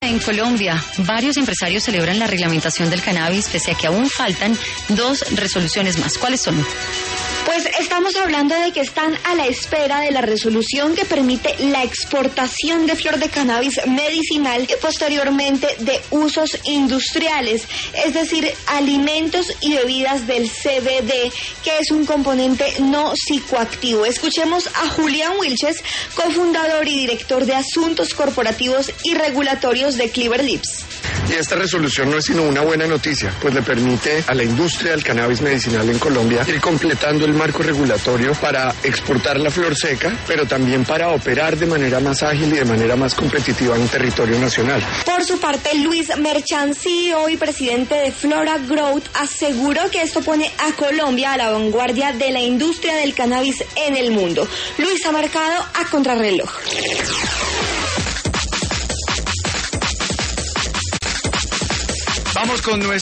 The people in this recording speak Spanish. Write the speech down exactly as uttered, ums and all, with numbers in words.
En Colombia, varios empresarios celebran la reglamentación del cannabis, pese a que aún faltan dos resoluciones más. ¿Cuáles son? Pues estamos hablando de que están a la espera de la resolución que permite la exportación de flor de cannabis medicinal y posteriormente de usos industriales, es decir, alimentos y bebidas del C B D, que es un componente no psicoactivo. Escuchemos a Julián Wilches, cofundador y director de Asuntos Corporativos y Regulatorios de Clever Lips. Y esta resolución no es sino una buena noticia, pues le permite a la industria del cannabis medicinal en Colombia ir completando el marco regulatorio para exportar la flor seca, pero también para operar de manera más ágil y de manera más competitiva en territorio nacional. Por su parte, Luis Merchan, C E O y presidente de Flora Growth, aseguró que esto pone a Colombia a la vanguardia de la industria del cannabis en el mundo. Luis ha marcado a contrarreloj. Vamos con nuestro